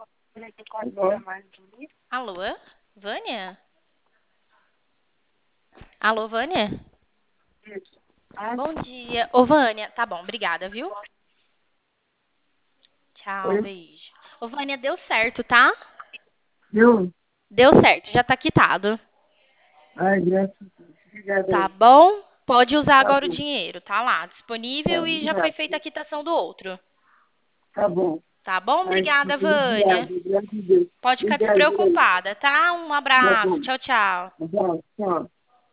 Alô, Vânia? Alô, Vânia? Bom dia. Ô, Vânia, tá bom, obrigada, viu? Tchau, Oi, beijo. Ô, Vânia, deu certo, tá? viu? Deu certo, já tá quitado. Ai, graças a Deus. Obrigada Tá aí. bom? Pode usar Tá agora o bom, dinheiro, tá lá, tá, disponível e já foi obrigado. feita a quitação do outro. Tá bom. Tá bom? Ai, Obrigada, Vânia. obrigado, graças a Deus. Pode ficar Obrigado aí. despreocupada, tá? Um Tá abraço. bom. Tchau, tchau. Tá bom, tchau.